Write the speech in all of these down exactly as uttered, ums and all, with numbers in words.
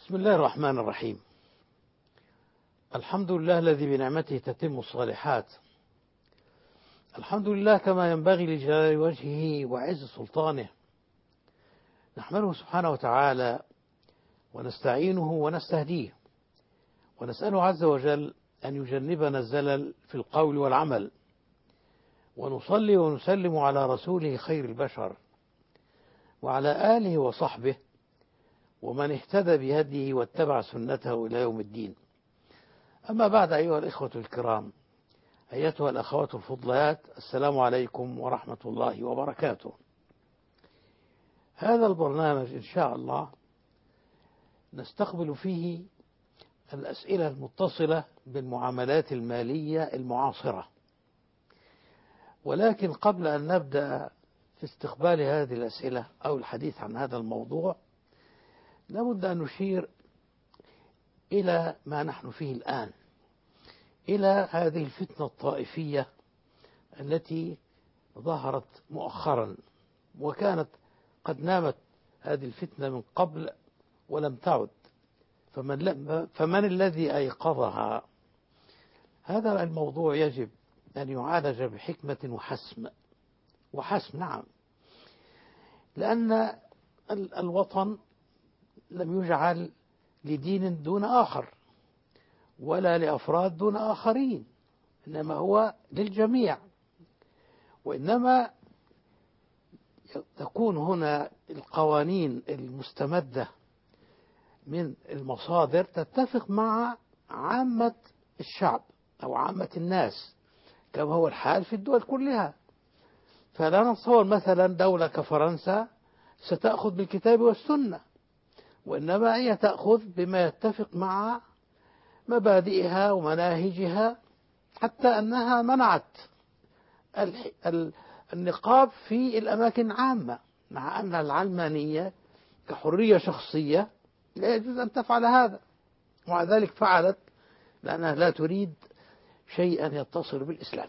بسم الله الرحمن الرحيم. الحمد لله الذي بنعمته تتم الصالحات. الحمد لله كما ينبغي لجلال وجهه وعز سلطانه. نحمده سبحانه وتعالى ونستعينه ونستهديه، ونسأله عز وجل أن يجنبنا الزلل في القول والعمل، ونصلي ونسلم على رسوله خير البشر وعلى آله وصحبه ومن اهتدى بهديه واتبع سنته إلى يوم الدين. أما بعد، أيها الإخوة الكرام، أيتها الأخوات الفضليات، السلام عليكم ورحمة الله وبركاته. هذا البرنامج إن شاء الله نستقبل فيه الأسئلة المتصلة بالمعاملات المالية المعاصرة. ولكن قبل أن نبدأ في استقبال هذه الأسئلة أو الحديث عن هذا الموضوع، لابد أن نشير إلى ما نحن فيه الآن، إلى هذه الفتنة الطائفية التي ظهرت مؤخرا، وكانت قد نامت هذه الفتنة من قبل ولم تعد، فمن, فمن الذي أيقظها؟ هذا الموضوع يجب أن يعالج بحكمة وحسم وحسم نعم، لأن الوطن لم يجعل لدين دون آخر ولا لأفراد دون آخرين، إنما هو للجميع. وإنما تكون هنا القوانين المستمدة من المصادر تتفق مع عامة الشعب أو عامة الناس، كما هو الحال في الدول كلها. فلا نتصور مثلا دولة كفرنسا ستأخذ بالكتاب والسنة، وإنما هي تأخذ بما يتفق مع مبادئها ومناهجها، حتى أنها منعت النقاب في الأماكن العامة، مع أن العلمانية كحرية شخصية لا يجوز أن تفعل هذا، ومع ذلك فعلت لأنها لا تريد شيئا يتصل بالإسلام.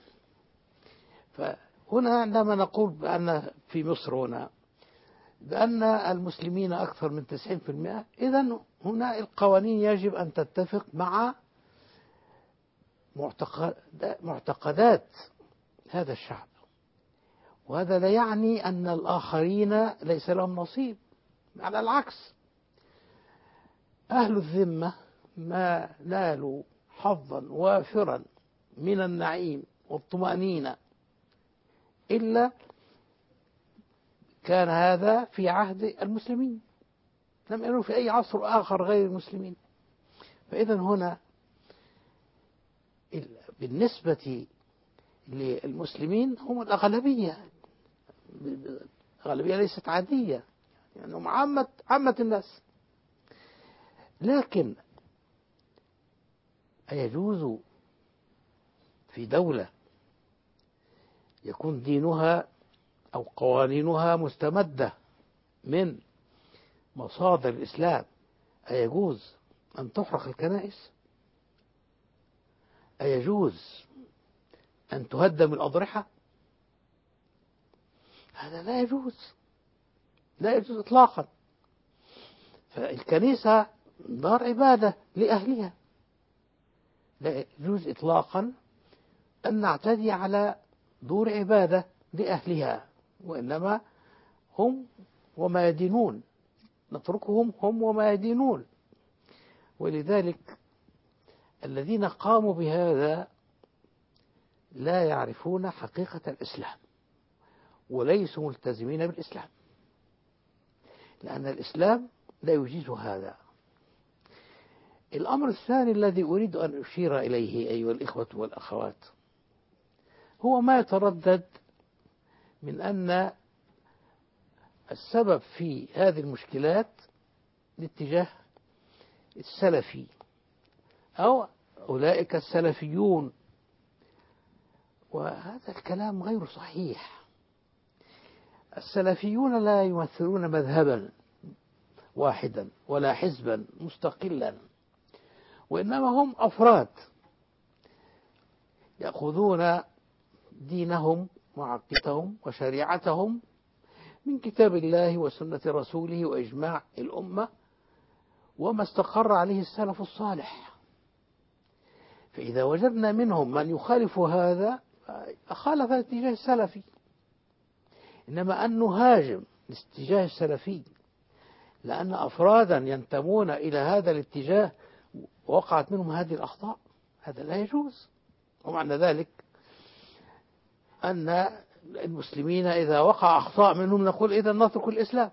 فهنا عندما نقول بأن في مصر هنا بأن المسلمين أكثر من تسعين بالمئة، إذن هنا القوانين يجب أن تتفق مع معتقدات هذا الشعب، وهذا لا يعني أن الآخرين ليس لهم نصيب، على العكس، أهل الذمة ما نالوا حظا وافرا من النعيم والطمأنينة إلا كان هذا في عهد المسلمين، لم يكن في أي عصر آخر غير المسلمين. فإذا هنا بالنسبة للمسلمين هم الأغلبية، الأغلبية ليست عادية، يعني هم عامة عامة الناس. لكن أيجوز في دولة يكون دينها أو قوانينها مستمدة من مصادر الإسلام، أيجوز أن تحرق الكنائس؟ أيجوز أن تهدم الأضرحة؟ هذا لا يجوز، لا يجوز إطلاقا. فالكنيسة دار عبادة لأهلها، لا يجوز إطلاقا أن نعتدي على دور عبادة لأهلها، وإنما هم وما يدينون، نتركهم هم وما يدينون. ولذلك الذين قاموا بهذا لا يعرفون حقيقة الإسلام وليسوا ملتزمين بالإسلام، لأن الإسلام لا يجيز هذا. الأمر الثاني الذي أريد أن أشير إليه أيها الإخوة والأخوات هو ما يتردد من أن السبب في هذه المشكلات الاتجاه السلفي أو أولئك السلفيون، وهذا الكلام غير صحيح. السلفيون لا يمثلون مذهبا واحدا ولا حزبا مستقلا، وإنما هم أفراد يأخذون دينهم وعقيدتهم وشريعتهم من كتاب الله وسنة رسوله وإجماع الأمة، وما استقر عليه السلف الصالح. فإذا وجدنا منهم من يخالف هذا خالف الاتجاه السلفي. إنما أن نهاجم الاتجاه السلفي لأن أفرادا ينتمون إلى هذا الاتجاه ووقعت منهم هذه الأخطاء، هذا لا يجوز. ومعنى ذلك أن المسلمين إذا وقع أخطاء منهم نقول إذا نترك الإسلام،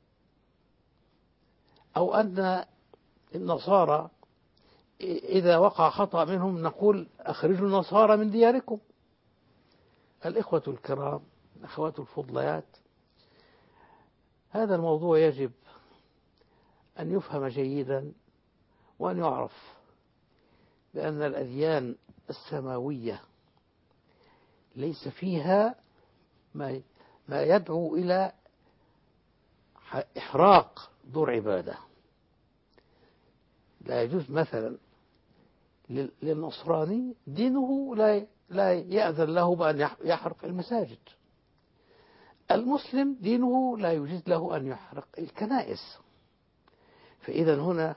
أو أن النصارى إذا وقع خطأ منهم نقول أخرجوا النصارى من دياركم. الإخوة الكرام، الأخوات الفضليات، هذا الموضوع يجب أن يفهم جيدا وأن يعرف بأن الأديان السماوية ليس فيها ما ما يدعو إلى إحراق دور عبادة. لا يجوز مثلا للنصراني دينه لا لا يأذن له بأن يحرق المساجد. المسلم دينه لا يجوز له أن يحرق الكنائس. فإذا هنا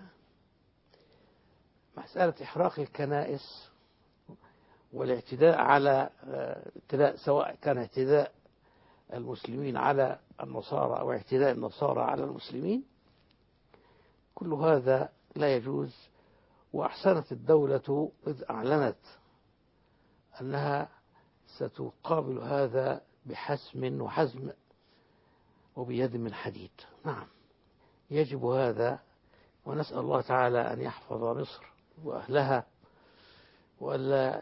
مسألة إحراق الكنائس والاعتداء على اعتداء سواء كان اعتداء المسلمين على النصارى أو اعتداء النصارى على المسلمين، كل هذا لا يجوز. وأحسنت الدولة إذ أعلنت أنها ستقابل هذا بحسم وحزم وبيد من حديد. نعم، يجب هذا، ونسأل الله تعالى أن يحفظ مصر وأهلها وألا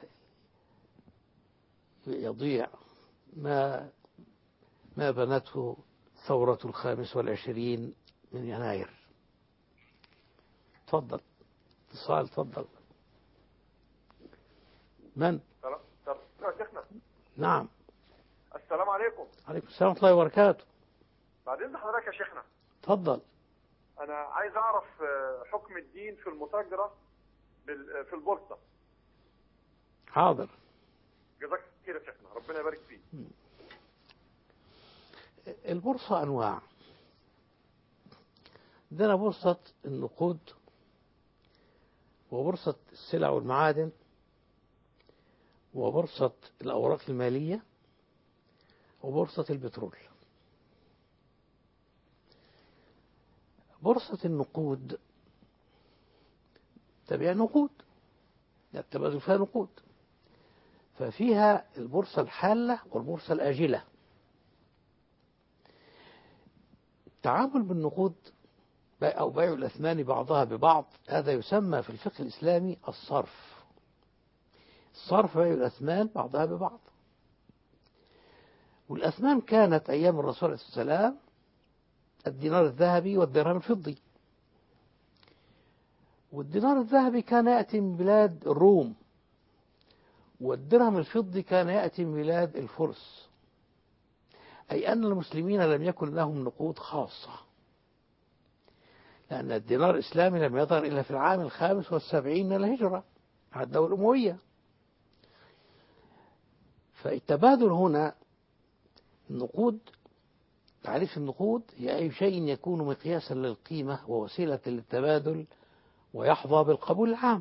يضيع ما ما بنته ثورة الخامس والعشرين من يناير. تفضل اتصال، تفضل. من؟ نعم. السلام عليكم. عليكم السلام ورحمة الله وبركاته. بعد إذن حضرتك يا شيخنا، تفضل. أنا عايز أعرف حكم الدين في المتاجرة في البورصة. حاضر. جزاك خير يا شيخنا، ربنا يبارك فيك. البورصة أنواع. عندنا بورصة النقود، وبورصة السلع والمعادن، وبورصة الأوراق المالية، وبورصة البترول. بورصة النقود تبيع نقود، التبادل فيها نقود، ففيها البورصة الحالة والبورصة الآجلة. التعامل بالنقود أو بيع الأثمان بعضها ببعض هذا يسمى في الفقه الإسلامي الصرف. الصرف بيع الأثمان بعضها ببعض. والأثمان كانت أيام الرسول عليه الصلاة والسلام الدينار الذهبي والدرهم الفضي. والدينار الذهبي كان يأتي من بلاد الروم، والدرهم الفضي كان يأتي من بلاد الفرس، أي أن المسلمين لم يكن لهم نقود خاصة، لأن الدينار الإسلامي لم يظهر إلا في العام الخامس والسبعين من الهجرة على الدولة الأموية. فالتبادل هنا النقود، تعريف النقود هي أي شيء يكون مقياسا للقيمة ووسيلة للتبادل ويحظى بالقبول العام.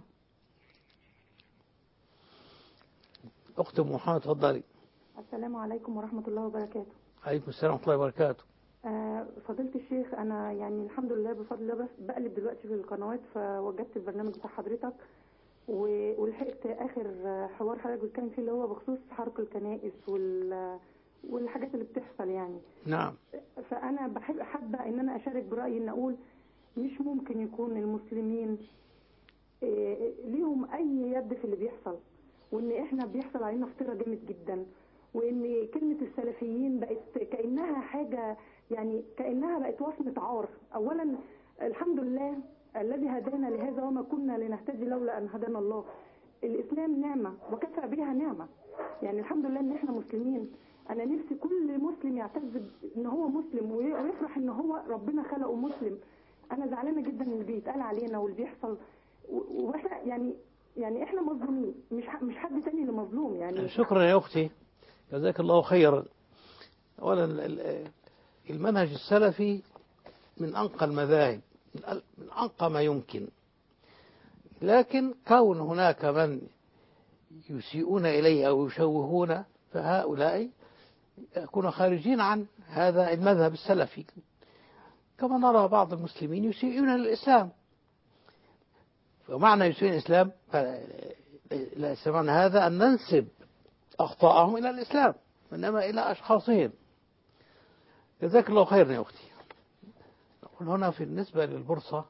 أخت محمد تفضلي. السلام عليكم ورحمة الله وبركاته. عليكم السلام ورحمة الله وبركاته. آه فضيلة الشيخ، أنا يعني الحمد لله بفضل الله بس بقلب دلوقتي في القنوات فوجدت البرنامج بتاع حضرتك ولحقت آخر حوار حضرتك بتتكلم فيه اللي هو بخصوص حرق الكنائس وال والحاجات اللي بتحصل يعني. نعم. فأنا بحب حابة إن أنا أشارك برأيي إن أقول مش ممكن يكون المسلمين آه ليهم أي يد في اللي بيحصل، وإن إحنا بيحصل علينا افتراء جامد جدا، وإن كلمة السلفيين بقت كأنها حاجة يعني كأنها بقت وصمة عار. أولا الحمد لله الذي هدانا لهذا وما كنا لنهتدي لولا أن هدانا الله. الإسلام نعمة وكفى بها نعمة، يعني الحمد لله إن إحنا مسلمين. أنا نفسي كل مسلم يعتز إن هو مسلم ويفرح إن هو ربنا خلقه مسلم. أنا زعلانة جدا من اللي بيتقال علينا واللي بيحصل، وإحنا يعني يعني إحنا مظلومين، مش مش حد تاني اللي مظلوم يعني. شكرا يا أختي، جزاك الله خيرا. أولا المنهج السلفي من أنقى المذاهب من أنقى ما يمكن. لكن كون هناك من يسيئون إليه أو يشوهون فهؤلاء يكونوا خارجين عن هذا المذهب السلفي، كما نرى بعض المسلمين يسيئون للإسلام. ومعنى يسيئون الإسلام ليس معنى هذا أن ننسب أخطاءهم إلى الإسلام، إنما إلى أشخاصهم. جزاك الله خيرا يا أختي. نقول هنا في بالنسبة للبورصة.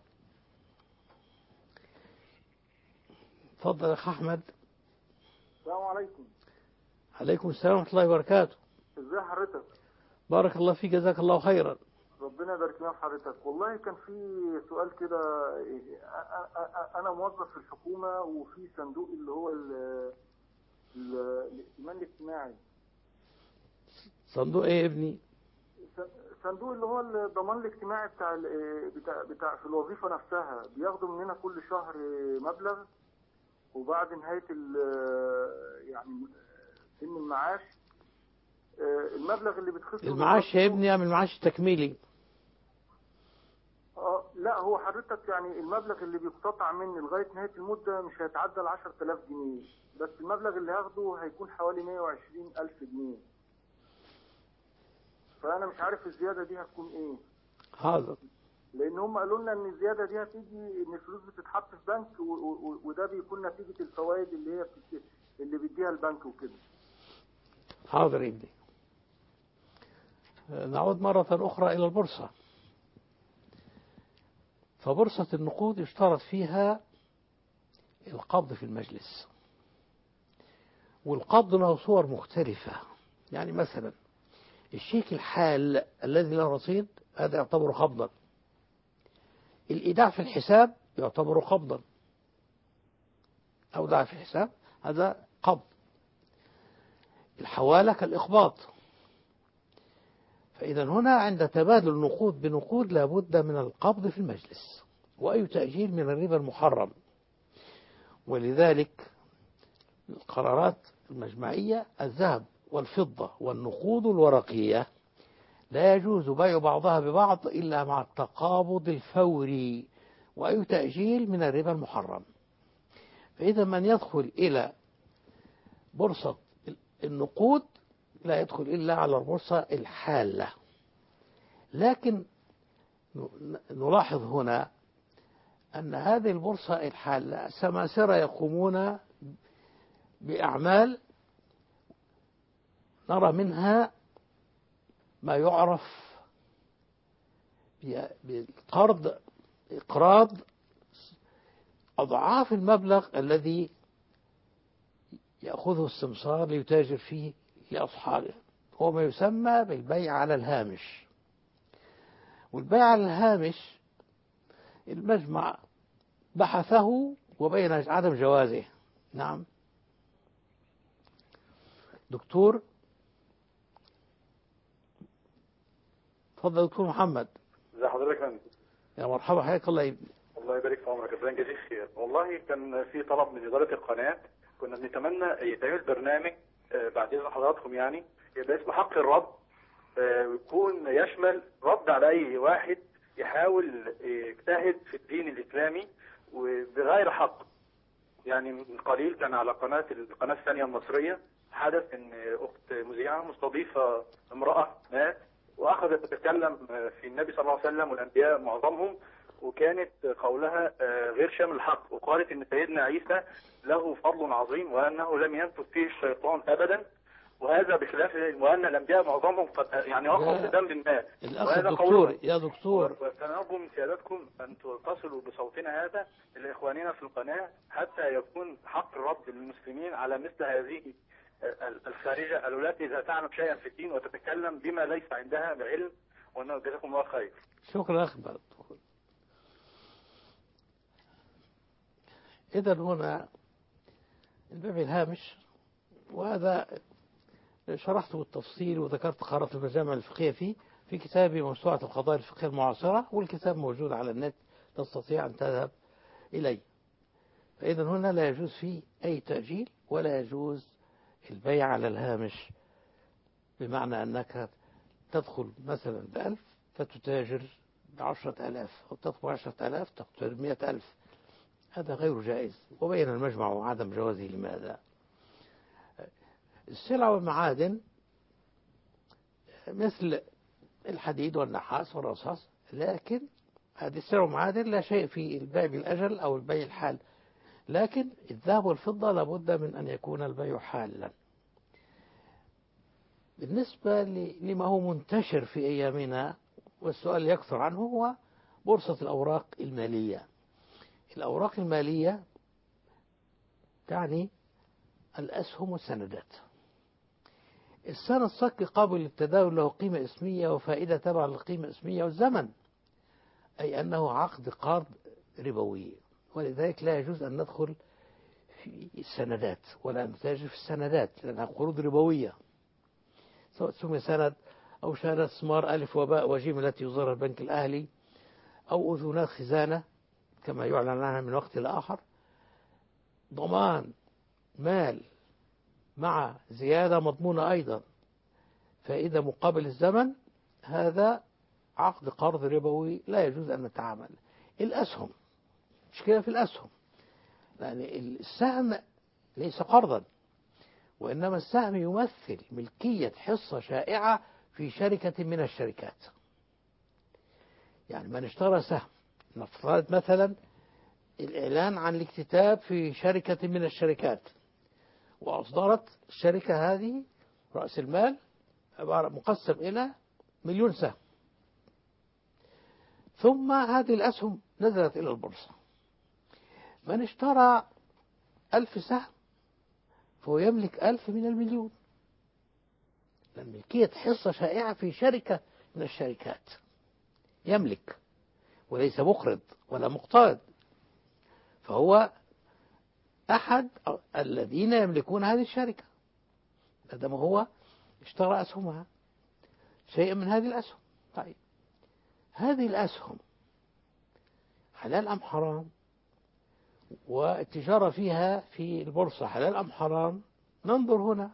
تفضل يا أخ أحمد. السلام عليكم. عليكم السلام ورحمة الله وبركاته. ازي حضرتك؟ بارك الله فيك، جزاك الله خيرا. ربنا يبارك لنا في حضرتك. والله كان في سؤال كده، انا موظف في الحكومه وفي صندوق اللي هو الائتمان الاجتماعي. صندوق ايه يا ابني؟ صندوق اللي هو الضمان الاجتماعي بتاع بتاع بتاع في الوظيفه نفسها. بياخدوا مننا كل شهر مبلغ، وبعد نهايه يعني سن المعاش المبلغ اللي بتخصه المعاش يا ابني، من المعاش التكميلي. اه لا، هو حضرتك يعني المبلغ اللي بيقتطع مني لغايه نهايه المده مش هيتعدى ال عشرة آلاف جنيه، بس المبلغ اللي هاخده هيكون حوالي مئة وعشرين ألف جنيه. فانا مش عارف الزياده دي هتكون ايه. حاضر. لان هم قالوا لنا ان الزياده دي هتيجي ان الفلوس بتتحط في بنك، وده بيكون نتيجه الفوائد اللي هي اللي بيديها البنك وكده. حاضر يا ابني. نعود مرة أخرى إلى البورصة. فبورصة النقود يشترط فيها القبض في المجلس، والقبض له صور مختلفة. يعني مثلا الشيك الحال الذي له رصيد هذا يعتبر قبضا، الإيداع في الحساب يعتبر قبضا، أودع في الحساب هذا قبض، الحوالة كالإقباض. فإذا هنا عند تبادل نقود بنقود لابد من القبض في المجلس، وأي تأجيل من الربا المحرم. ولذلك القرارات المجمعية الذهب والفضة والنقود الورقية لا يجوز بيع بعضها ببعض إلا مع التقابض الفوري، وأي تأجيل من الربا المحرم. فإذا من يدخل إلى بورصة النقود لا يدخل إلا على البورصة الحالة. لكن نلاحظ هنا أن هذه البورصة الحالة سماسرة يقومون بأعمال نرى منها ما يعرف بالقرض، إقراض أضعاف المبلغ الذي يأخذه السمسار ليتاجر فيه لأصحابه. هو ما يسمى بالبيع على الهامش. والبيع على الهامش المجمع بحثه وبين عدم جوازه. نعم دكتور. تفضل دكتور محمد. ازي حضرتك يا فندم؟ يا مرحبا، حياك الله يبني. الله يبارك في عمرك، ربنا يجزيك خير. والله كان في طلب من إدارة القناة، كنا بنتمنى يتعمل برنامج بعد إذن حضراتكم يعني يبقى اسمه حق الرد، ويكون يشمل رد على أي واحد يحاول يجتهد في الدين الإسلامي وبغير حق. يعني من قليل كان على قناة القناة الثانية المصرية حدث إن أخت مذيعة مستضيفة امرأة مات وأخذت تتكلم في النبي صلى الله عليه وسلم والأنبياء معظمهم، وكانت قولها غير شامل الحق، وقالت ان سيدنا عيسى له فضل عظيم وانه لم ينفذ فيه الشيطان ابدا، وهذا بخلاف وان الانبياء معظمهم قد يعني وقعوا في ذنب ما. الاخ الدكتور يا دكتور، وسنرجو من سيادتكم ان تصلوا بصوتنا هذا لاخواننا في القناه حتى يكون حق الرد للمسلمين على مثل هذه الخارجه التي اذا تعلم شيئا في الدين وتتكلم بما ليس عندها بعلم. وانه جزاكم الله خير. شكرا اخ بلد. إذا هنا البيع الهامش، وهذا شرحته بالتفصيل وذكرت قرارات المجامع الفقهية فيه في كتابي موسوعة القضايا الفقهية المعاصرة، والكتاب موجود على النت تستطيع أن تذهب إليه. فإذا هنا لا يجوز فيه أي تأجيل ولا يجوز البيع على الهامش، بمعنى أنك تدخل مثلا بألف فتتاجر بعشرة آلاف أو تطلب عشرة آلاف تقترب مئة ألف، هذا غير جائز. وبين المجمع عدم جوازه. لماذا؟ السلع والمعادن مثل الحديد والنحاس والرصاص، لكن هذه السلع والمعادن لا شيء في البيع بالأجل أو البيع الحال، لكن الذهب والفضة لابد من أن يكون البيع حالا. بالنسبة لما هو منتشر في أيامنا والسؤال يكثر عنه هو بورصة الأوراق المالية. الأوراق المالية تعني الأسهم والسندات. السند الصك قابل للتداول له قيمة اسمية وفائدة تبع للقيمة الاسمية والزمن، أي أنه عقد قرض ربوي، ولذلك لا يجوز أن ندخل في السندات ولا نتاجر في السندات لأنها قروض ربوية، سواء سمي سند أو شهادة استثمار ألف وباء وجيم التي يصدرها البنك الأهلي، أو أذونات خزانة كما يعلن عنها من وقت لآخر، ضمان مال مع زيادة مضمونة أيضا فإذا مقابل الزمن، هذا عقد قرض ربوي لا يجوز أن نتعامل. الأسهم، مشكلة في الأسهم، يعني السهم ليس قرضا، وإنما السهم يمثل ملكية حصة شائعة في شركة من الشركات. يعني من اشترى سهم، نفترض مثلا الإعلان عن الاكتتاب في شركة من الشركات، وأصدرت الشركة هذه رأس المال عبارة مقسم إلى مليون سهم، ثم هذه الأسهم نزلت إلى البورصة. من اشترى ألف سهم فهو يملك ألف من المليون، لأن ملكية حصة شائعة في شركة من الشركات، يملك وليس مقرض ولا مقترض، فهو أحد الذين يملكون هذه الشركة ما هو اشترى أسهمها، شيء من هذه الأسهم. طيب هذه الأسهم حلال أم حرام؟ والتجارة فيها في البورصة حلال أم حرام؟ ننظر هنا.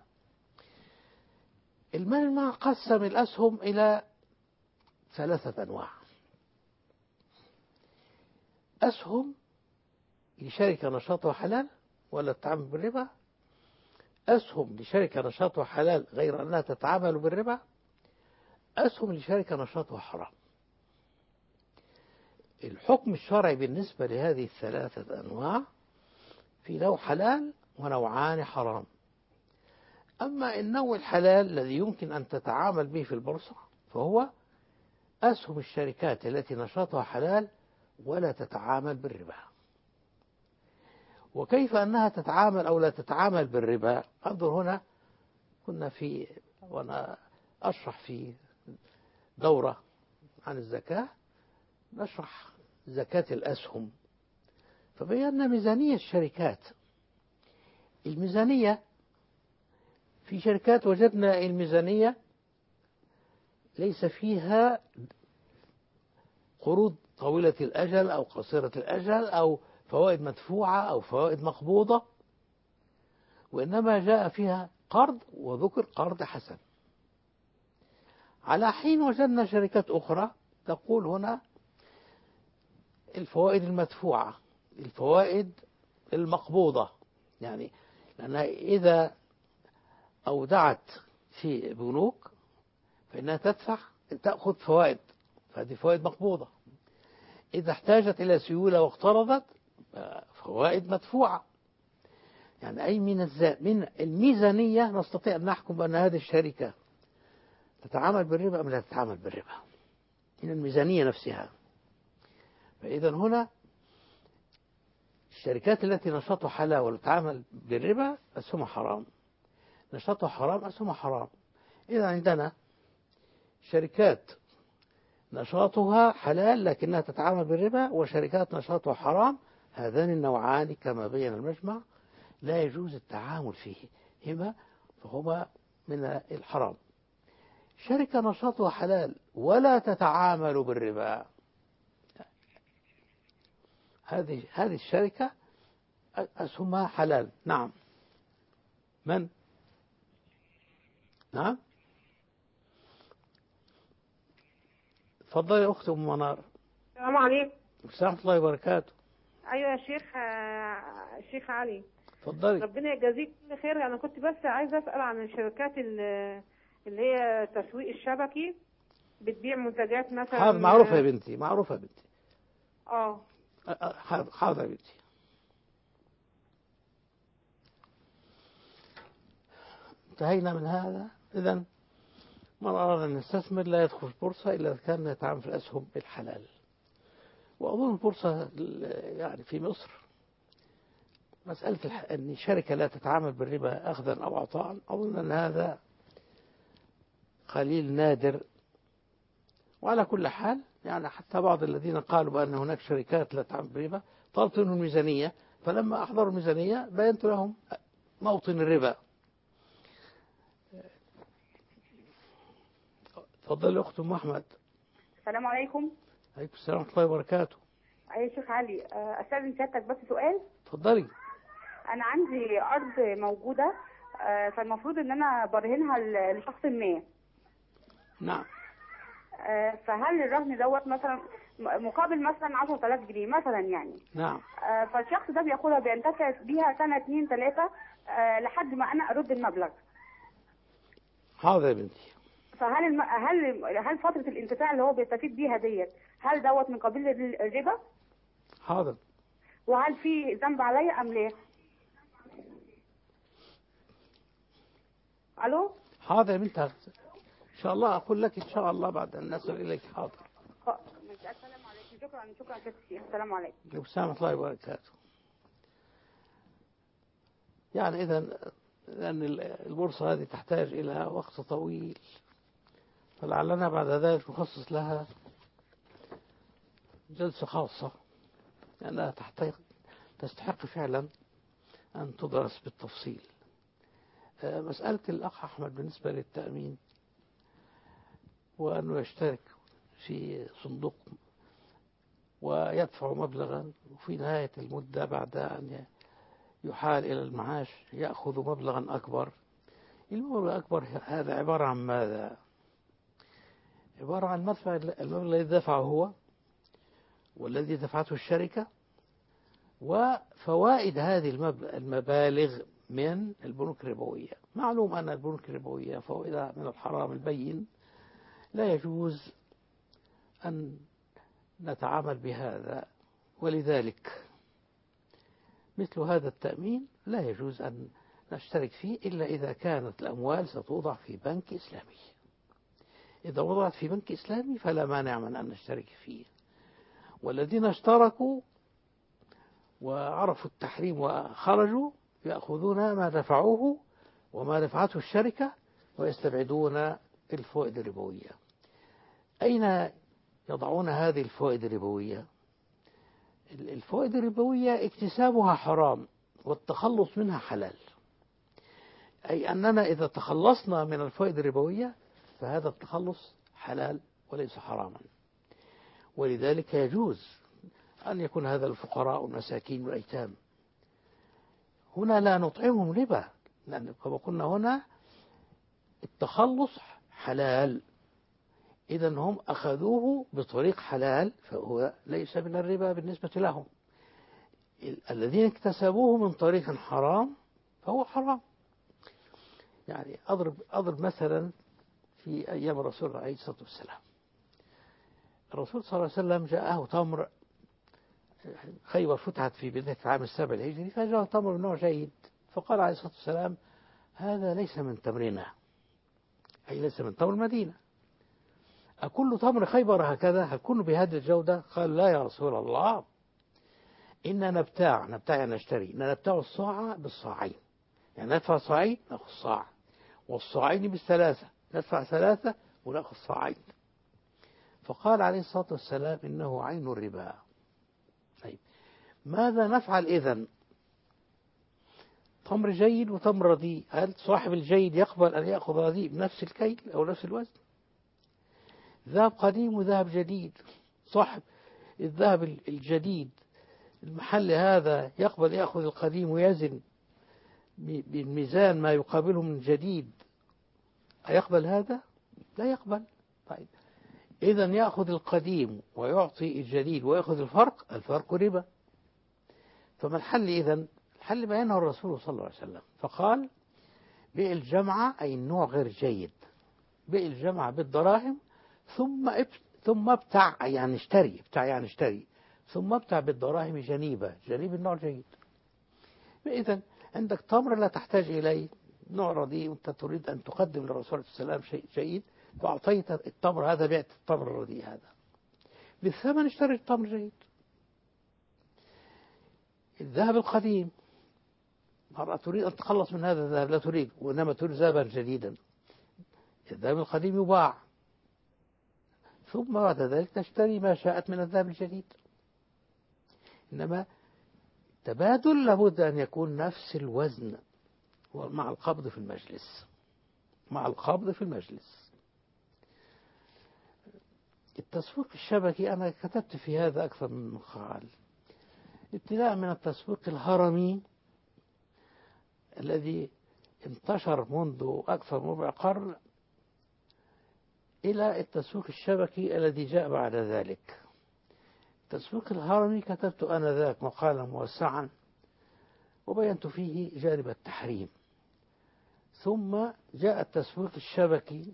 المجمع قسم الأسهم إلى ثلاثة أنواع: أسهم لشركة نشاطها حلال ولا تتعامل بالربا، أسهم لشركة نشاطها حلال غير أنها تتعامل بالربا، أسهم لشركة نشاطها حرام. الحكم الشرعي بالنسبة لهذه الثلاثة أنواع في نوع حلال ونوعان حرام. أما النوع الحلال الذي يمكن أن تتعامل به في البورصة فهو أسهم الشركات التي نشاطها حلال ولا تتعامل بالربا. وكيف أنها تتعامل أو لا تتعامل بالربا؟ انظر هنا، كنا في وأنا أشرح في دورة عن الزكاة نشرح زكاة الأسهم، فبينا ميزانية الشركات. الميزانية في شركات وجدنا الميزانية ليس فيها قروض طويلة الأجل أو قصيرة الأجل أو فوائد مدفوعة أو فوائد مقبوضة، وإنما جاء فيها قرض وذكر قرض حسن. على حين وجدنا شركات أخرى تقول هنا الفوائد المدفوعة، الفوائد المقبوضة، يعني لأنها إذا أودعت في بنوك فإنها تدفع تأخذ فوائد، فهذه فوائد مقبوضة. إذا احتاجت إلى سيولة واقترضت فوائد مدفوعة. يعني أي من من الميزانية نستطيع أن نحكم بأن هذه الشركة تتعامل بالربا أم لا تتعامل بالربا من الميزانية نفسها. فإذا هنا الشركات التي نشاطها حلال ولا تتعامل بالربا أسهمها حرام، نشاطها حرام أسهمها حرام. إذا عندنا شركات نشاطها حلال لكنها تتعامل بالربا وشركات نشاطها حرام، هذان النوعان كما بين المجمع لا يجوز التعامل فيهما، فهما من الحرام. شركة نشاطها حلال ولا تتعامل بالربا، هذه هذه الشركة أسهمها حلال. نعم. من؟ نعم. تفضلي يا أخت أم منار. السلام عليكم. ورحمة الله وبركاته. ايوه يا شيخ، آه، الشيخ علي، اتفضلي. ربنا يجازيك كل خير. انا كنت بس عايزه اسال عن الشركات ال- اللي هي التسويق الشبكي، بتبيع منتجات مثلا. حاضر، معروفة يا بنتي، معروفة يا بنتي. اه أ- أ- حاضر حاضر يا بنتي. انتهينا من هذا. إذن من أراد أن يستثمر لا يدخل البورصة إلا إذا كان يتعامل في الأسهم بالحلال. وأظن البورصة يعني في مصر مسألة الح... أن شركة لا تتعامل بالربا أخذا أو عطاء، أظن أن هذا قليل نادر. وعلى كل حال يعني حتى بعض الذين قالوا بأن هناك شركات لا تتعامل بالربا طلبت منهم الميزانية، فلما أحضروا الميزانية بينت لهم موطن الربا. تفضل يا أخت أم أحمد. السلام عليكم. عليكم السلام ورحمة الله وبركاته. يا شيخ علي، استاذن سيادتك بس سؤال. تفضلي. انا عندي ارض موجوده، آه، فالمفروض ان انا برهنها ل- لشخص ما. نعم. آه، فهل الرهن دوت مثلا م- مقابل مثلا عشرة آلاف جنيه مثلا يعني؟ نعم. آه، فالشخص ده بياخدها بينتفع بيها سنه اتنين تلاته آه، لحد ما انا ارد المبلغ. حاضر يا بنتي. فهل الم... هل هل فتره الانتفاع اللي هو بيستفيد بيها ديت هل دوت من قبيل ال- الربا؟ حاضر. وهل في ذنب عليا ام لا؟ الو. حاضر يا بنتي، إن شاء الله أقول لك إن شاء الله بعد أن نصل إليك. حاضر. السلام عليكم. شكرا شكرا كثير. السلام عليكم. عليكم السلام ورحمة الله وبركاته. يعني إذا لأن البورصة هذه تحتاج إلى وقت طويل، فلعلنا بعد ذلك نخصص لها جلسة خاصة، لأنها تحتاج تستحق فعلا أن تدرس بالتفصيل. مسألة الأخ أحمد بالنسبة للتأمين وأنه يشترك في صندوق ويدفع مبلغا وفي نهاية المدة بعد أن يحال إلى المعاش يأخذ مبلغا أكبر. المبلغ الأكبر هذا عبارة عن ماذا؟ عبارة عن مدفع المبلغ الذي دفعه هو والذي دفعته الشركة وفوائد هذه المبالغ من البنوك الربوية. معلوم أن البنوك الربوية فوائدها من الحرام البين، لا يجوز أن نتعامل بهذا، ولذلك مثل هذا التأمين لا يجوز أن نشترك فيه إلا إذا كانت الأموال ستوضع في بنك إسلامي. إذا وضعت في بنك إسلامي فلا مانع من أن نشترك فيه. والذين اشتركوا وعرفوا التحريم وخرجوا يأخذون ما دفعوه وما دفعته الشركة ويستبعدون الفوائد الربوية. أين يضعون هذه الفوائد الربوية؟ الفوائد الربوية اكتسابها حرام والتخلص منها حلال، أي أننا إذا تخلصنا من الفوائد الربوية فهذا التخلص حلال وليس حراما. ولذلك يجوز أن يكون هذا الفقراء والمساكين والأيتام هنا لا نطعمهم ربا، لأن كما قلنا هنا التخلص حلال، إذا هم أخذوه بطريق حلال فهو ليس من الربا بالنسبة لهم. الذين اكتسبوه من طريق حرام فهو حرام. يعني أضرب, أضرب مثلا في أيام الرسول عليه الصلاة والسلام. الرسول صلى الله عليه وسلم جاءه تمر، خيبر فتحت في بداية العام السابع الهجري، فجاءه تمر من نوع جيد، فقال عليه الصلاة والسلام هذا ليس من تمرنا، أي ليس من تمر المدينة. أكل تمر خيبر هكذا؟ هل كله بهذه الجودة؟ قال لا يا رسول الله، إن نبتاع نبتاع يعني نشتري، إن نبتاع الصاع بالصاعين، يعني ندفع صاعين نأخذ صاع، والصاعين بالثلاثة ندفع ثلاثة ونأخذ صاعين. فقال عليه الصلاة والسلام إنه عين الربا. طيب ماذا نفعل إذن؟ تمر جيد وتمر رديء، هل صاحب الجيد يقبل أن يأخذ رديء بنفس الكيل أو نفس الوزن؟ ذهب قديم وذهب جديد، صاحب الذهب الجديد المحل هذا يقبل يأخذ القديم ويزن بالميزان ما يقابله من جديد، أيقبل هذا؟ لا يقبل. طيب إذا يأخذ القديم ويعطي الجديد ويأخذ الفرق، الفرق ربا. فما الحل إذن؟ الحل بينه الرسول صلى الله عليه وسلم فقال بيع الجمعة أي النوع غير جيد، بيع الجمعة بالدراهم ثم اب... ثم ابتع يعني اشتري، ابتع يعني اشتري، ثم ابتع بالدراهم جنيبة، جنيب النوع الجيد. إذن عندك تمر لا تحتاج إليه، نوع رديء وأنت تريد أن تقدم للرسول صلى الله عليه وسلم شيء جيد، فأعطيت التمر هذا، بعت التمر الرديء هذا بالثمن، اشتري التمر جيد. الذهب القديم، مرة تريد أن تخلص من هذا الذهب، لا تريد وإنما تريد ذهبا جديدا، الذهب القديم يباع، ثم بعد ذلك تشتري ما شاءت من الذهب الجديد. إنما تبادل لابد أن يكون نفس الوزن مع القبض في المجلس، مع القبض في المجلس. التسويق الشبكي أنا كتبت في هذا أكثر من مقال، ابتداء من التسويق الهرمي الذي انتشر منذ أكثر من ربع قرن إلى التسويق الشبكي الذي جاء بعد ذلك. التسويق الهرمي كتبت أنا ذاك مقالا موسعا وبينت فيه جانب التحريم. ثم جاء التسويق الشبكي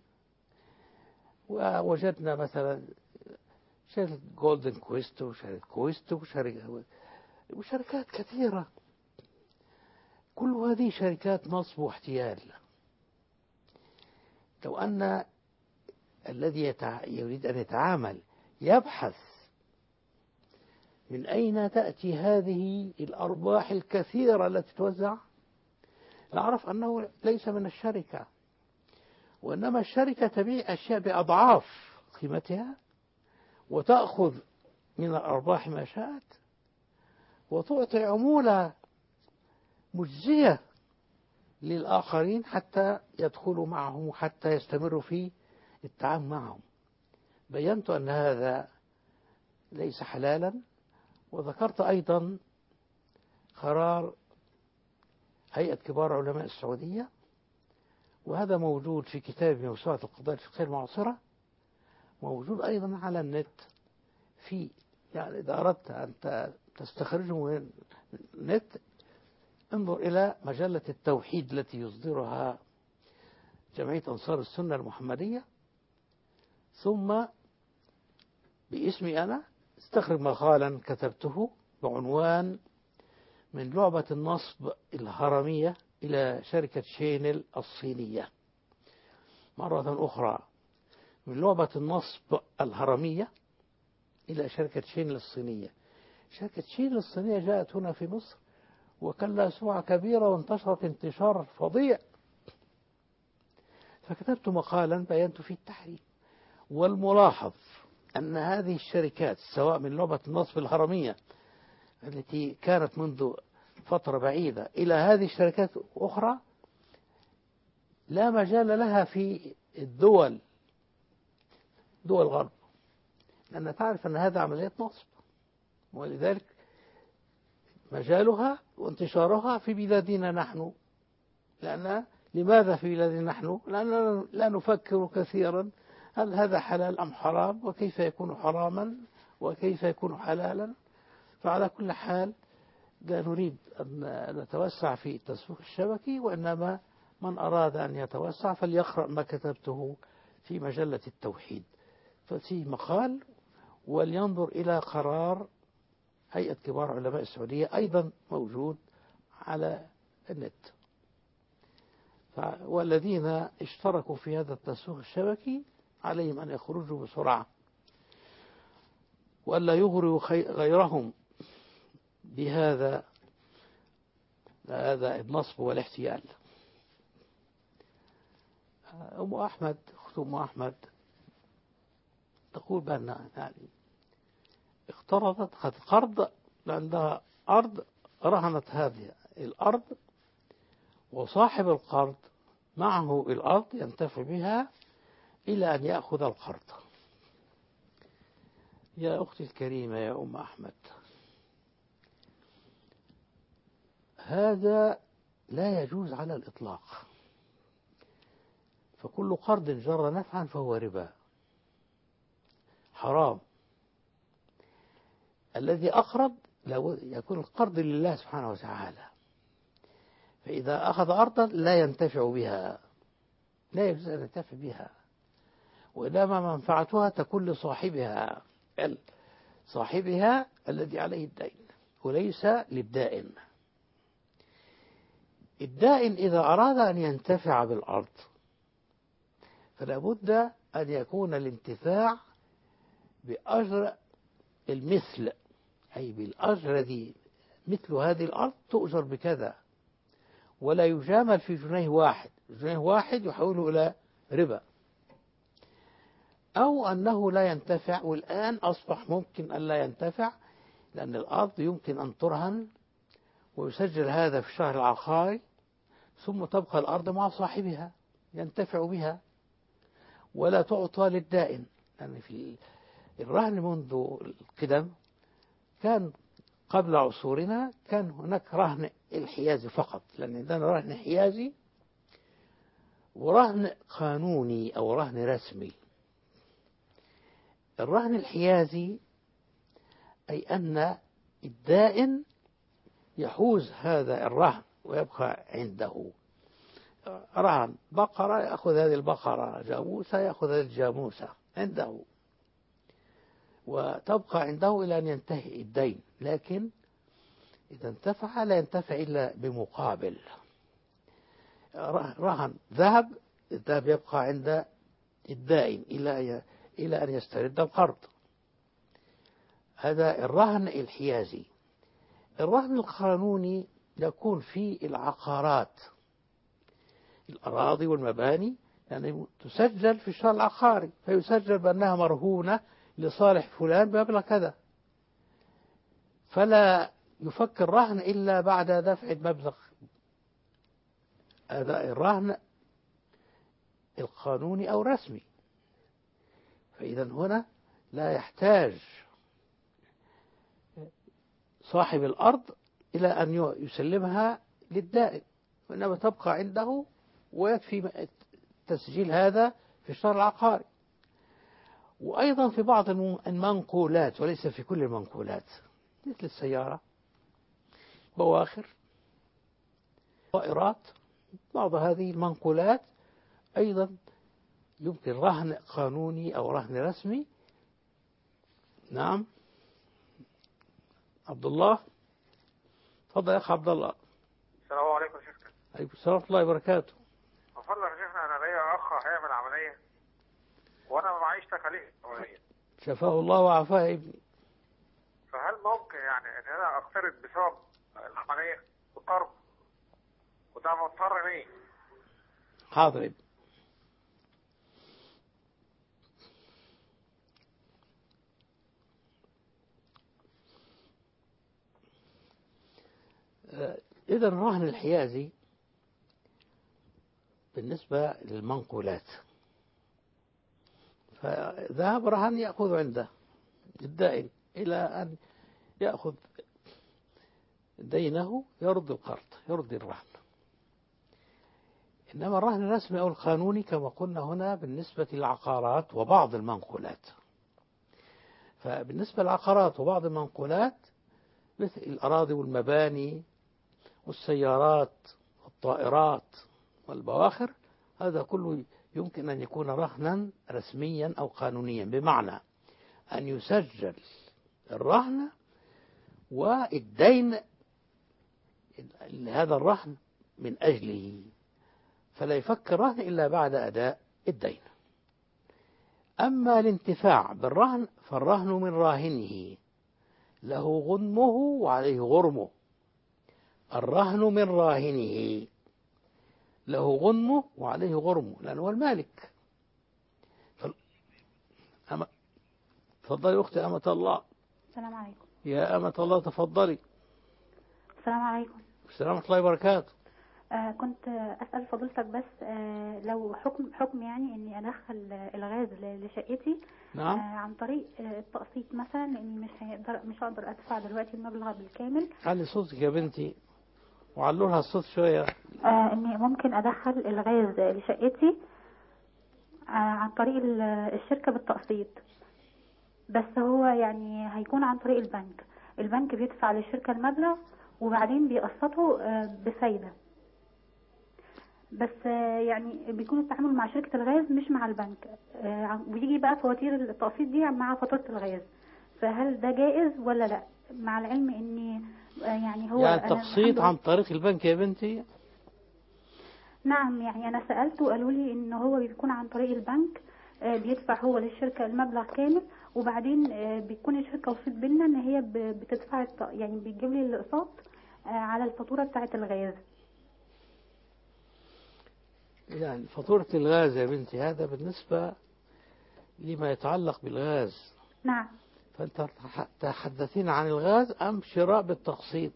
ووجدنا مثلا شركة جولدن كويست وشركة كويست وشركة وشركات كثيرة، كل هذه شركات نصب واحتيال. لو أن الذي يتع... يريد أن يتعامل يبحث من أين تأتي هذه الأرباح الكثيرة التي توزع، نعرف أنه ليس من الشركة، وإنما الشركة تبيع أشياء بأضعاف قيمتها وتأخذ من الأرباح ما شاءت وتعطي عمولة مجزية للآخرين حتى يدخلوا معهم وحتى يستمروا في التعامل معهم. بينت أن هذا ليس حلالا، وذكرت أيضا قرار هيئة كبار علماء السعودية، وهذا موجود في كتاب موسوعة القضايا الفقهية المعاصرة، موجود أيضا على النت. في يعني إذا أردت أن تستخرجه من النت انظر إلى مجلة التوحيد التي يصدرها جمعية أنصار السنة المحمدية، ثم باسمي أنا استخرج مقالا كتبته بعنوان من لعبة النصب الهرمية إلى شركة شينل الصينية. مرة أخرى، من لعبة النصب الهرمية إلى شركة شينل الصينية. شركة شينل الصينية جاءت هنا في مصر وكان لها سمعة كبيرة وانتشرت انتشار فظيع، فكتبت مقالا بينت فيه التحريم. والملاحظ أن هذه الشركات سواء من لعبة النصب الهرمية التي كانت منذ فترة بعيدة إلى هذه الشركات أخرى لا مجال لها في الدول دول الغرب، لأن تعرف أن هذا عملية نصب، ولذلك مجالها وانتشارها في بلادنا نحن. لأن لماذا في بلادنا نحن؟ لأننا لا نفكر كثيرا هل هذا حلال أم حرام، وكيف يكون حراما وكيف يكون حلالا. فعلى كل حال لا نريد أن نتوسع في التسويق الشبكي، وإنما من أراد أن يتوسع فليقرأ ما كتبته في مجلة التوحيد، ففيه مقال، ولينظر إلى قرار هيئة كبار علماء السعودية أيضا موجود على النت. والذين اشتركوا في هذا التسويق الشبكي عليهم أن يخرجوا بسرعة وألا يغروا غيرهم بهذا هذا النصب والاحتيال. أم أحمد أخت أم أحمد تقول بأن يعني اقترضت قد قرض عندها أرض، رهنت هذه الأرض وصاحب القرض معه الأرض ينتفع بها إلى أن يأخذ القرض. يا أختي الكريمة يا أم أحمد، هذا لا يجوز على الإطلاق، فكل قرض جر نفعا فهو ربا. حرام. الذي أقرض لو يكون القرض لله سبحانه وتعالى، فإذا أخذ أرضا لا ينتفع بها، لا يجوز أن ينتفع بها، وإنما منفعتها تكون لصاحبها صاحبها الذي عليه الدين وليس للدائن. الدائن إذا أراد أن ينتفع بالأرض فلا بد أن يكون الانتفاع بأجر المثل، أي بالأجر الذي مثل هذه الأرض تؤجر بكذا، ولا يجامل في جنيه واحد، جنيه واحد يحوله إلى ربا، أو أنه لا ينتفع. والآن أصبح ممكن أن لا ينتفع، لأن الأرض يمكن أن ترهن ويسجل هذا في الشهر العقاري، ثم تبقى الأرض مع صاحبها ينتفع بها ولا تعطى للدائن. لأن في الرهن منذ القدم كان قبل عصورنا كان هناك رهن الحيازي فقط، لأن عندنا رهن حيازي ورهن قانوني أو رهن رسمي. الرهن الحيازي أي أن الدائن يحوز هذا الرهن ويبقى عنده. رهن بقرة يأخذ هذه البقرة، جاموسة يأخذ هذه الجاموسة عنده، وتبقى عنده إلى أن ينتهي الدين. لكن إذا انتفع لا ينتفع إلا بمقابل. رهن ذهب، الذهب يبقى عند الدائن إلى إلى أن يسترد القرض. هذا الرهن الحيازي. الرهن القانوني يكون في العقارات، الأراضي والمباني، يعني تسجل في الشهر العقاري، فيسجل بأنها مرهونة لصالح فلان بمبلغ كذا، فلا يفك الرهن إلا بعد دفع المبلغ. هذا الرهن القانوني أو الرسمي. فإذا هنا لا يحتاج صاحب الأرض إلى أن يسلمها للدائن، وإنما تبقى عنده ويكفي تسجيل هذا في الشهر العقاري. وأيضا في بعض المنقولات وليس في كل المنقولات، مثل السيارة، بواخر، طائرات، بعض هذه المنقولات أيضا يمكن رهن قانوني أو رهن رسمي. نعم عبد الله، تفضل يا أخي عبد الله. السلام عليكم يا شيخنا. عليكم السلام ورحمة الله وبركاته. أفضل يا شيخنا، أنا ليا أخ هيعمل عملية وأنا ما معيش تكاليف عملية. شفاه الله وعافاه يا ابني. فهل ممكن يعني إن أنا أقترض بسبب العملية بالقرض؟ وده مضطر ليه؟ حاضر ابني. إذا الرهن الحيازي بالنسبة للمنقولات، فذهب رهن يأخذ عنده الدائن إلى أن يأخذ دينه يرد القرض، يرد الرهن. إنما الرهن الرسمي أو القانوني كما قلنا هنا بالنسبة للعقارات وبعض المنقولات. فبالنسبة للعقارات وبعض المنقولات مثل الأراضي والمباني والسيارات والطائرات والبواخر، هذا كله يمكن أن يكون رهنا رسميا أو قانونيا، بمعنى أن يسجل الرهن والدين لهذا الرهن من أجله، فلا يفك الرهن إلا بعد أداء الدين. أما الانتفاع بالرهن فالرهن من راهنه له غنمه وعليه غرمه. الرهن من راهنه له غنمه وعليه غرمه، لأنه هو المالك. ف... أما... تفضلي أختي أمة الله. السلام عليكم. يا أمة الله تفضلي. السلام عليكم. السلام ورحمة الله وبركاته. آه كنت أسأل فضيلتك بس آه لو حكم حكم يعني إني أدخل الغاز لشقتي. نعم. آه عن طريق آه التقسيط مثلا، لأني مش هيقدر مش هقدر أدفع دلوقتي المبلغ بالكامل. علي صوتك يا بنتي وعلولها الصوت شوية. آه إني ممكن أدخل الغاز لشقتي آه عن طريق الشركة بالتقسيط. بس هو يعني هيكون عن طريق البنك. البنك بيدفع للشركة المبلغ وبعدين بيقسطه آه، بفايدة. بس آه، يعني بيكون التعامل مع شركة الغاز مش مع البنك، آه، ويجي بقى فواتير التقسيط دي مع فاتورة الغاز. فهل ده جائز ولا لا؟ مع العلم ان آه، يعني هو يعني أنا تقسيط الحمد عن لله- طريق البنك يا بنتي؟ نعم، يعني انا سألت وقالوا لي ان هو بيكون عن طريق البنك، آه، بيدفع هو للشركة المبلغ كامل، وبعدين آه، بيكون الشركة وسيط بينا ان هي ب- بتدفع الت- يعني بتجيب لي الاقساط آه، على الفاتورة بتاعة الغاز. يعني فاتورة الغاز يا بنتي هذا بالنسبة لما يتعلق بالغاز. نعم. فأنت تحدثين عن الغاز أم شراء بالتقسيط؟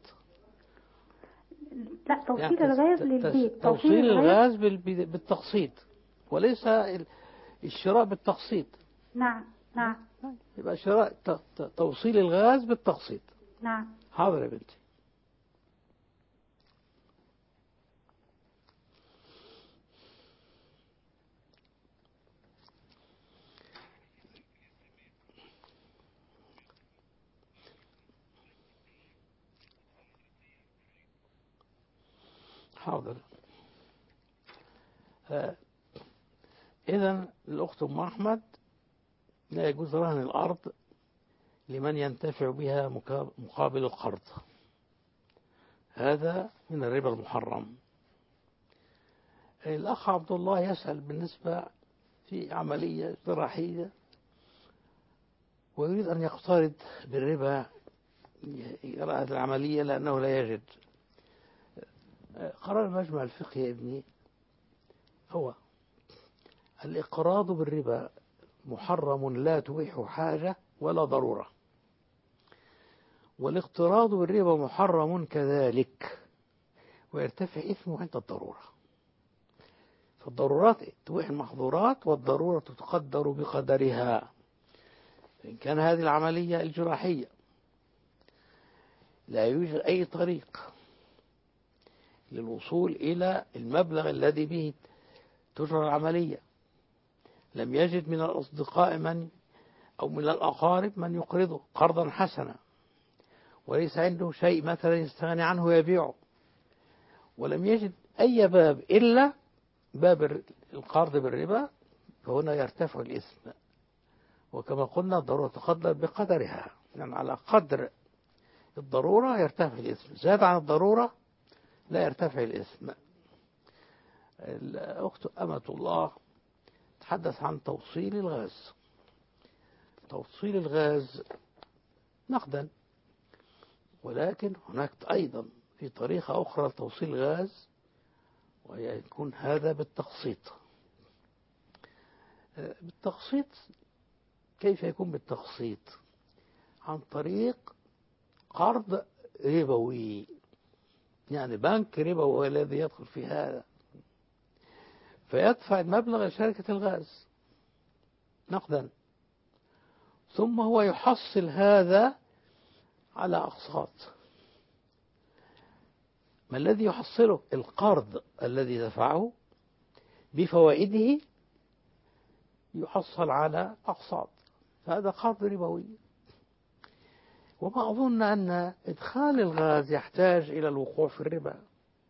لا، توصيل يعني الغاز تس- للبيت. تس- توصيل توصيل الغاز. الغاز بال- بالتقسيط وليس ال- الشراء بالتقسيط. نعم نعم يبقى شراء ت- ت- توصيل الغاز بالتقسيط. نعم. حاضر يا بنتي. حاضر. آه، إذن الأخت أم أحمد لا يجوز رهن الأرض لمن ينتفع بها مكا- مقابل القرض. هذا من الربا المحرم. الأخ عبد الله يسأل بالنسبة في عملية جراحية ويريد أن يقترض بالربا يرى هذه العملية لأنه لا يجد. قرار المجمع الفقهي يا ابني هو الإقراض بالربا محرم لا تبيح حاجة ولا ضرورة، والاقتراض بالربا محرم كذلك ويرتفع إثمه عند الضرورة. فالضرورات تبيح المحظورات والضرورة تقدر بقدرها. إن كان هذه العملية الجراحية لا يوجد أي طريق للوصول إلى المبلغ الذي به تجرى العملية، لم يجد من الأصدقاء من أو من الأقارب من يقرضه قرضا حسنا، وليس عنده شيء مثلا يستغني عنه يبيعه، ولم يجد أي باب إلا باب القرض بالربا، فهنا يرتفع الإثم. وكما قلنا الضرورة تقدر بقدرها، يعني على قدر الضرورة يرتفع الإثم، زاد عن الضرورة لا يرتفع الإثم. الأخت أمة الله تحدث عن توصيل الغاز. توصيل الغاز نقدا، ولكن هناك أيضا في طريقة أخرى لتوصيل الغاز وهي يكون هذا بالتقسيط. بالتقسيط كيف يكون بالتقسيط؟ عن طريق قرض ربوي، يعني بنك ربوي الذي يدخل في هذا فيدفع المبلغ لشركة الغاز نقدا، ثم هو يحصل هذا على أقساط. ما الذي يحصله؟ القرض الذي دفعه بفوائده يحصل على أقساط، فهذا قرض ربوي. وما أظن أن إدخال الغاز يحتاج إلى الوقوع في الربا،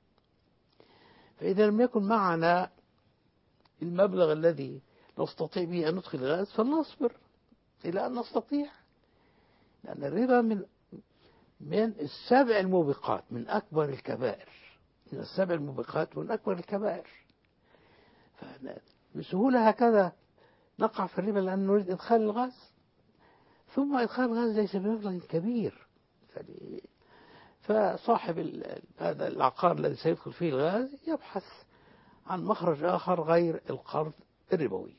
فإذا لم يكن معنا المبلغ الذي نستطيع به أن ندخل الغاز فلنصبر إلى أن نستطيع، لأن الربا من من السبع الموبقات، من أكبر الكبائر، من السبع الموبقات من أكبر الكبائر. بسهولة هكذا نقع في الربا لأن نريد إدخال الغاز، ثم إدخال الغاز ليس بمبلغ كبير. فصاحب هذا العقار الذي سيدخل فيه الغاز يبحث عن مخرج آخر غير القرض الربوي.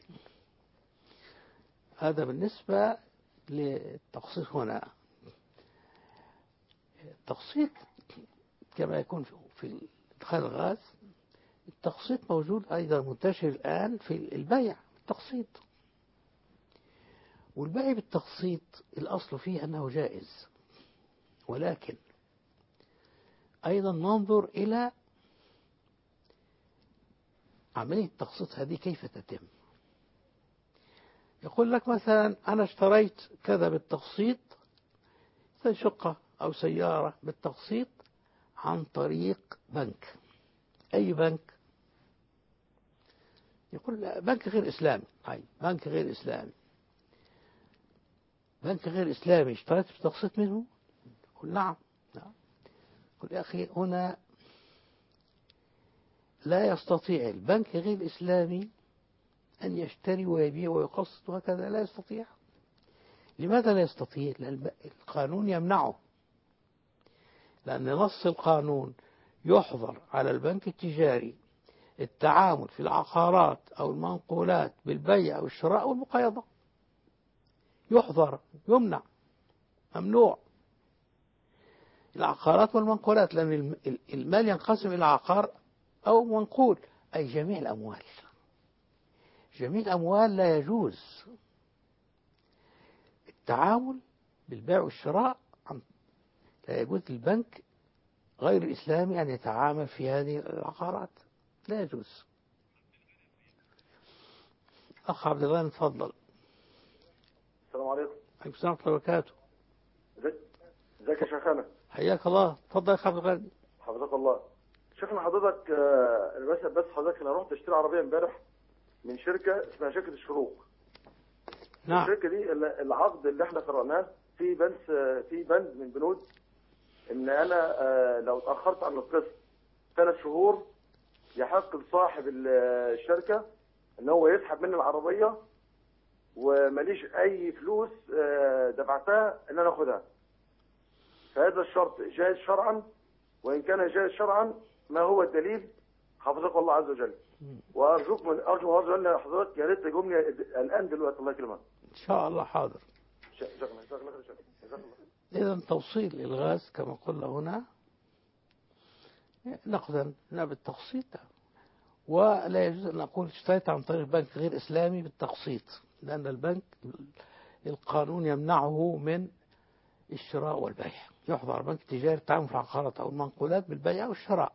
هذا بالنسبة للتقسيط. هنا التقسيط كما يكون في إدخال الغاز، التقسيط موجود أيضا منتشر الآن في البيع بالتقسيط. والبيع بالتقسيط الأصل فيه أنه جائز، ولكن أيضا ننظر إلى عملية التقسيط هذه كيف تتم. يقول لك مثلا أنا اشتريت كذا بالتقسيط، شقة أو سيارة بالتقسيط عن طريق بنك. أي بنك؟ يقول بنك غير إسلامي. أي بنك غير إسلامي. بنك غير إسلامي اشتريت بالتقسيط منه؟ يقول نعم. نعم. يقول يا أخي هنا لا يستطيع البنك غير الإسلامي أن يشتري ويبيع ويقسط وهكذا، لا يستطيع. لماذا لا يستطيع؟ لأن القانون يمنعه. لأن نص القانون يحظر على البنك التجاري التعامل في العقارات أو المنقولات بالبيع أو الشراء والمقايضة. يحظر، يمنع، ممنوع. العقارات والمنقولات، لأن المال ينقسم إلى عقار أو منقول، أي جميع الأموال. جميع الأموال لا يجوز التعامل بالبيع والشراء. لا يجوز للبنك غير الإسلامي أن يتعامل في هذه العقارات، لا يجوز. أخ عبد الله تفضل. السلام عليكم. عليكم السلام ورحمة الله وبركاته. ازيك يا شيخنا؟ حياك الله. تفضل يا أخ عبد الغني. حفظك الله. شيخنا حضرتك آه، بس بس حضرتك انا رحت اشتري عربيه امبارح من شركه اسمها شركه الشروق. نعم. الشركه دي العقد اللي احنا قرأناه في بند في بند من بنود ان انا آه، لو اتاخرت عن القسط ثلاث شهور يحق لصاحب الشركه ان هو يسحب مني العربيه وماليش اي فلوس آه، دفعتها ان انا اخدها. فهذا الشرط جائز شرعا، وان كان جائز شرعا ما هو الدليل؟ حفظك الله عز وجل. وارجوك من ارجو هذا ان حضرتك يا ريت تجيبني الان دلوقتي. الله يكرمك. إن شاء الله حاضر. إذا توصيل الغاز كما قلنا هنا نقدا بالتقسيط، ولا يجوز أن أقول اشتريت عن طريق بنك غير إسلامي بالتقسيط، لأن البنك القانون يمنعه من الشراء والبيع. يحظر بنك تجاري التعامل في العقارات أو المنقولات بالبيع أو الشراء.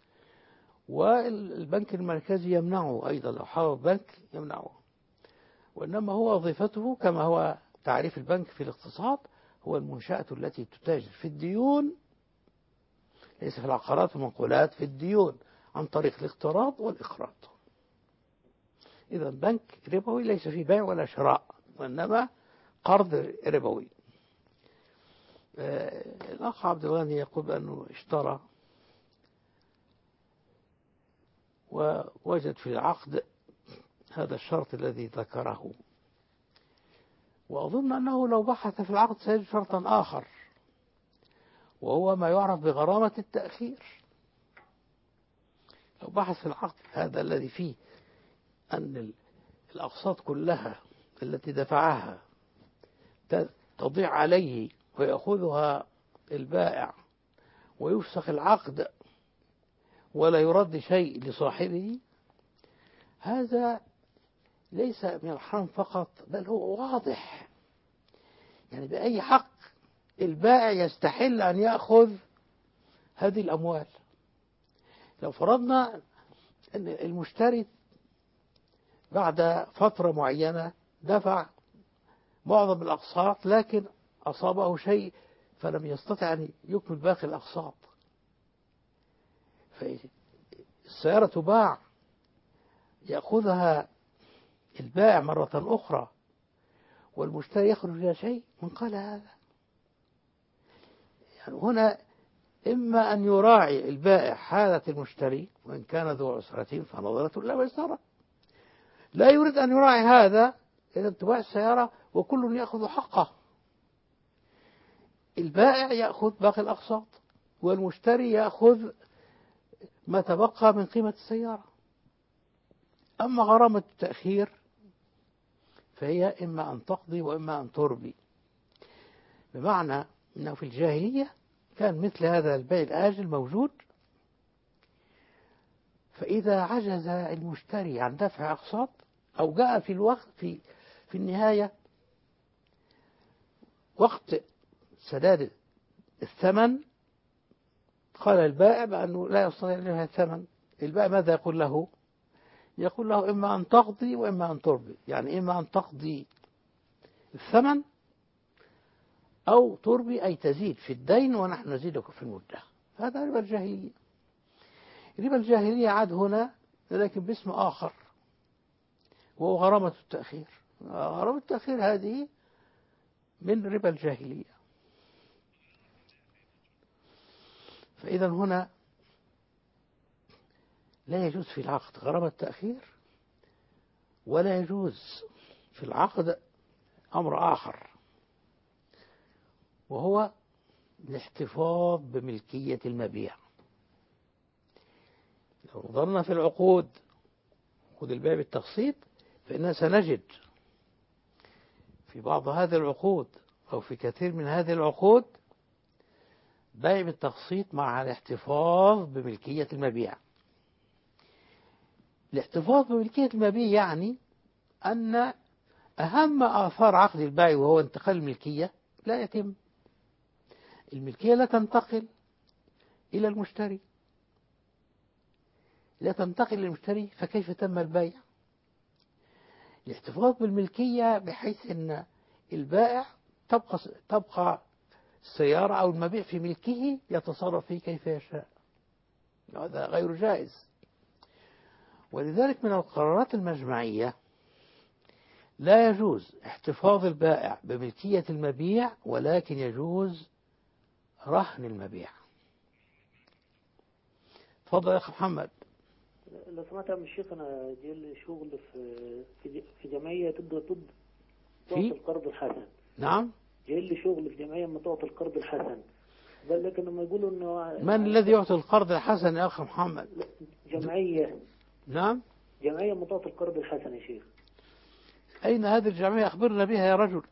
والبنك المركزي يمنعه أيضا، لو حاول بنك يمنعه. وإنما هو وظيفته كما هو تعريف البنك في الاقتصاد هو المنشأة التي تتاجر في الديون، ليس في العقارات والمنقولات، في الديون عن طريق الاقتراض والإقراض. إذا بنك ربوي ليس فيه بيع ولا شراء، وإنما قرض ربوي. آه الأخ عبد الغني يقول بأنه اشترى ووجد في العقد هذا الشرط الذي ذكره، وأظن أنه لو بحث في العقد سيجد شرطا آخر، وهو ما يعرف بغرامة التأخير. لو بحث في العقد هذا الذي فيه أن الأقساط كلها التي دفعها تضيع عليه ويأخذها البائع ويفسخ العقد ولا يرد شيء لصاحبه، هذا ليس من الحرام فقط، بل هو واضح. يعني بأي حق البائع يستحل أن يأخذ هذه الأموال؟ لو فرضنا أن المشتري بعد فترة معينة دفع معظم الأقساط لكن أصابه شيء فلم يستطع أن يكمل باقي الأقساط، فالسيارة تباع يأخذها البائع مرة أخرى والمشتري يخرج إلى شيء من قال هذا. يعني هنا إما أن يراعي البائع حالة المشتري وإن كان ذو عسرة فنظرة إلى ميسرة، لا يريد أن يراعي هذا، إذا تباع السيارة وكل يأخذ حقه. البائع يأخذ باقي الأقساط والمشتري يأخذ ما تبقى من قيمة السيارة. أما غرامة التأخير فهي إما أن تقضي وإما أن تربي، بمعنى أنه في الجاهلية كان مثل هذا البيع الآجل موجود، فإذا عجز المشتري عن دفع أقساط أو جاء في الوقت في في النهاية وقت سداد الثمن قال البائع بأنه لا يستطيع أن يدفع الثمن، البائع ماذا يقول له؟ يقول له إما أن تقضي وإما أن تربي، يعني إما أن تقضي الثمن أو تربي أي تزيد في الدين ونحن نزيدك في المدة. هذا ربا الجاهلية. ربا الجاهلية عاد هنا لكن باسم آخر وهو غرامة التأخير. غرامة التأخير هذه من ربا الجاهلية. فإذا هنا لا يجوز في العقد غرامة التأخير، ولا يجوز في العقد أمر آخر وهو الاحتفاظ بملكية المبيع. لو نظرنا في العقود، عقود البيع بالتقسيط، فإننا سنجد في بعض هذه العقود أو في كثير من هذه العقود بيع بالتقسيط مع الاحتفاظ بملكية المبيع. الاحتفاظ بملكية المبيع يعني أن أهم آثار عقد البيع وهو انتقال الملكية لا يتم. الملكية لا تنتقل إلى المشتري، لا تنتقل إلى المشتري، فكيف تم البيع؟ الاحتفاظ بالملكية بحيث أن البائع تبقى تبقى السيارة أو المبيع في ملكه يتصرف فيه كيف يشاء. هذا غير جائز. ولذلك من القرارات المجمعية لا يجوز احتفاظ البائع بملكية المبيع، ولكن يجوز رهن المبيع. تفضل يا أخي محمد. لو سمعت يا عم الشيخ، أنا جاي لي شغل في في جمعية تبدأ تد تعطي القرض الحسن. نعم. جاي لي شغل في جمعية ما تعطي القرض الحسن، بل لكن لما يقولوا إنه من الذي يعطي القرض الحسن يا أخي محمد؟ جمعية. نعم. جمعية ما تعطي القرض الحسن يا شيخ. أين هذه الجمعية؟ أخبرنا بها يا رجل.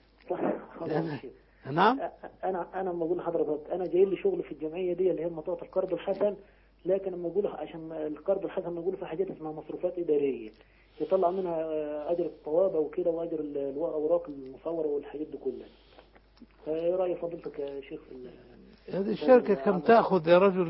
نعم. أنا أنا لما أقول لحضرتك أنا جاي لي شغل في الجمعية دي اللي هي ما تعطي القرض الحسن، لكن لما أقول عشان القرض الحسن نقول في حاجات اسمها مصروفات إدارية يطلع منها أجر الطوابع وكده وأجر الأوراق المصورة والحاجات دي كلها. فإيه رأي فضيلتك يا شيخ في هذه الشركة كم تأخذ يا رجل؟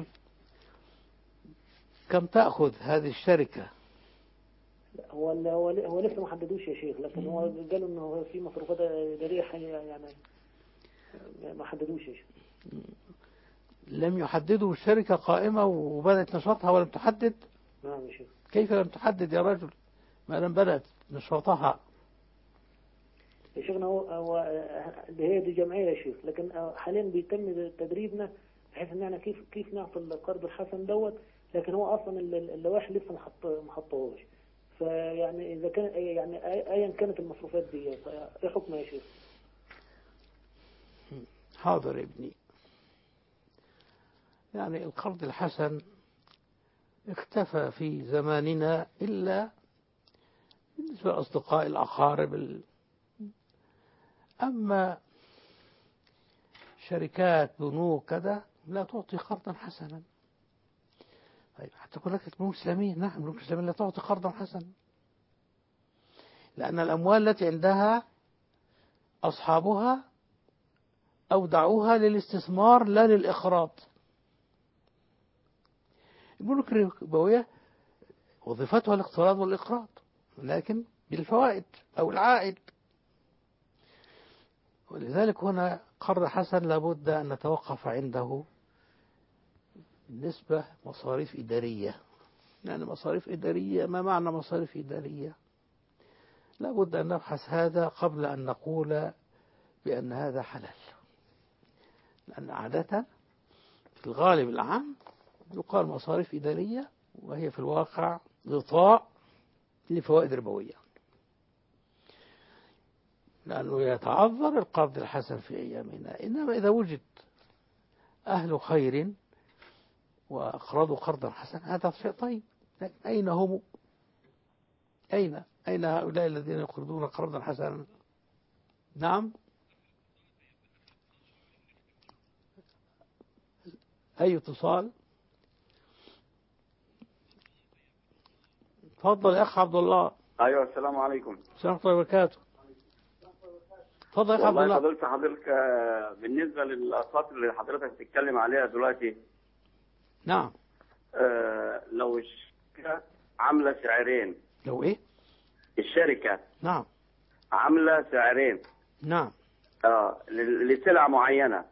كم تأخذ هذه الشركة؟ هو هو هو لسه ما حددوش يا شيخ، لكن هو قالوا إنه في مصروفات إدارية يعني ما حددوش يا شيخ. لم يحددوا الشركة قائمة وبدأت نشاطها ولم تحدد؟ نعم يا شيخ. كيف لم تحدد يا رجل ما لم بدأت نشاطها؟ يا شيخنا هو هو هي دي جمعية يا شيخ، لكن حاليا بيتم تدريبنا بحيث ان احنا كيف كيف نعطي القرض الحسن دوت، لكن هو اصلا اللوائح لسه ما حط ما حطوهاش. فيعني اذا كان يعني ايا كانت المصروفات دي ايه حكمها يا شيخ؟ حاضر يا ابني. يعني القرض الحسن اختفى في زماننا إلا بالنسبة لأصدقاء الأقارب ال... أما شركات بنوك كذا لا تعطي قرضا حسنا. طيب حتى يقول لك البنوك الإسلامية، نعم البنوك الإسلامية لا تعطي قرضا حسنا، لأن الأموال التي عندها أصحابها أودعوها للاستثمار لا للإقراض. البنوك الربوية وظيفتها الاقتراض والإقراض، لكن بالفوائد أو العائد. ولذلك هنا قرض حسن لابد أن نتوقف عنده بالنسبة مصاريف إدارية. يعني مصاريف إدارية، ما معنى مصاريف إدارية؟ لابد أن نبحث هذا قبل أن نقول بأن هذا حلال، لأن عادة في الغالب العام يقال مصاريف إدارية وهي في الواقع غطاء لفوائد ربوية، لأنه يتعذر القرض الحسن في أيامنا. إنما إذا وجد أهل خير وأقرضوا قرضا حسنا هذا شيء طيب. لكن أين هم؟ أين أين هؤلاء الذين يقرضون قرضا حسنا؟ نعم. أي اتصال؟ تفضل يا أخ عبد الله. أيوة السلام عليكم. السلام عليكم وبركاته. تفضل يا أخ عبد الله. والله فضلت حضرتك بالنسبة للأقساط اللي حضرتك بتتكلم عليها دلوقتي. نعم. آه لو الشركة عاملة سعرين. لو إيه؟ الشركة نعم عاملة سعرين نعم اه ل- لسلعة معينة.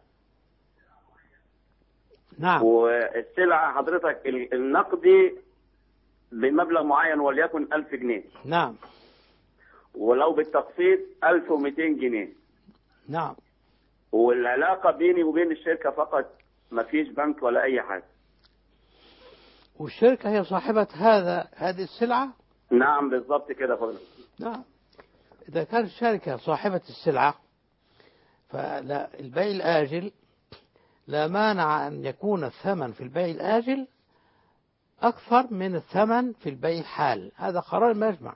نعم. والسلعة حضرتك ال- النقدي بمبلغ معين وليكن ألف جنيه. نعم. ولو بالتقسيط ألف ومئتين جنيه. نعم. والعلاقة بيني وبين الشركة فقط، ما فيش بنك ولا أي حاجة. والشركة هي صاحبة هذا هذه السلعة؟ نعم بالضبط كده فضل. نعم. إذا كانت الشركة صاحبة السلعة فلا البيع الآجل لا مانع أن يكون الثمن في البيع الآجل أكثر من الثمن في البيع الحال. هذا قرار المجمع.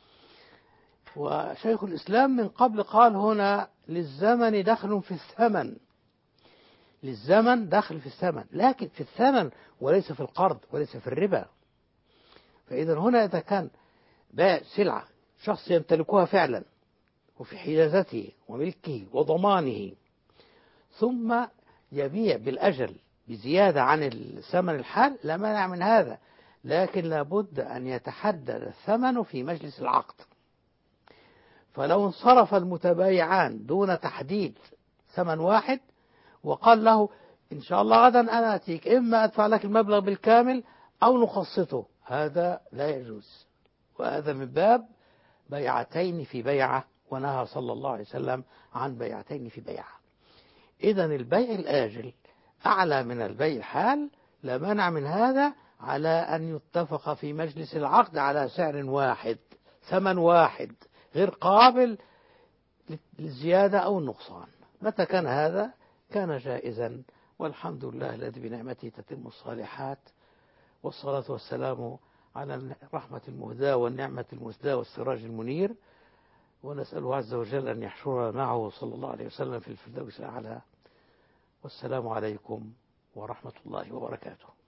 وشيخ الإسلام من قبل قال هنا للزمن دخل في الثمن، للزمن دخل في الثمن، لكن في الثمن وليس في القرض وليس في الربا. فإذا هنا إذا كان بيع سلعة شخص يمتلكها فعلا وفي حيازته وملكه وضمانه، ثم يبيع بالأجل بزيادة عن الثمن الحال، لا مانع من هذا، لكن لابد أن يتحدد الثمن في مجلس العقد. فلو انصرف المتبايعان دون تحديد ثمن واحد وقال له إن شاء الله غدا أنا أتيك، إما أدفع لك المبلغ بالكامل أو نقسطه، هذا لا يجوز، وهذا من باب بيعتين في بيعة، ونهى صلى الله عليه وسلم عن بيعتين في بيعة. إذن البيع الآجل أعلى من البيع الحال، لا مانع من هذا على أن يتفق في مجلس العقد على سعر واحد، ثمن واحد غير قابل للزيادة أو النقصان. متى كان هذا كان جائزا، والحمد لله الذي بنعمته تتم الصالحات، والصلاة والسلام على الرحمة المهداة والنعمة المسداة والسراج المنير، ونسأله عز وجل أن يحشرنا معه صلى الله عليه وسلم في الفردوس الأعلى. والسلام عليكم ورحمة الله وبركاته.